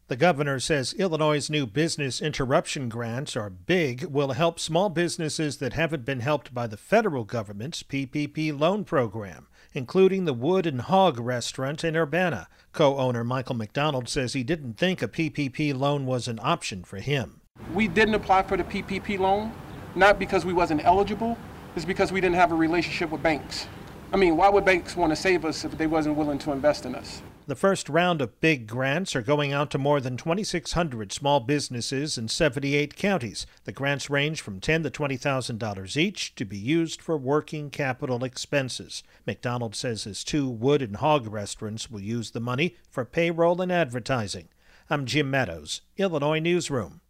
The governor says Illinois' new business interruption grants are big, will help small businesses that haven't been helped by the federal government's PPP loan program, including the Wood and Hog restaurant in Urbana. Co-owner Michael McDonald says he didn't think a PPP loan was an option for him. We didn't apply for the PPP loan, not because we wasn't eligible, it's because we didn't have a relationship with banks. I mean, why would banks want to save us if they wasn't willing to invest in us? The first round of big grants are going out to more than 2,600 small businesses in 78 counties. The grants range from $10,000 to $20,000 each to be used for working capital expenses. McDonald says his 2 Wood and Hog restaurants will use the money for payroll and advertising. I'm Jim Meadows, Illinois Newsroom.